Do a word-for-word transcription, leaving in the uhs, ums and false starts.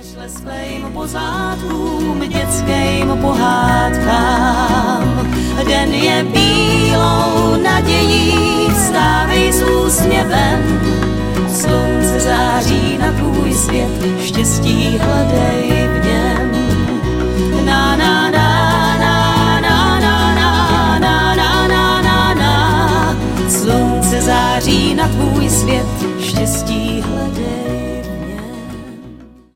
Nešle splejmo pozádkům, dětským pohádkám. Den je bílou nadějí, vstávej s úsměvem. Slunce září na tvůj svět, štěstí hledej v něm.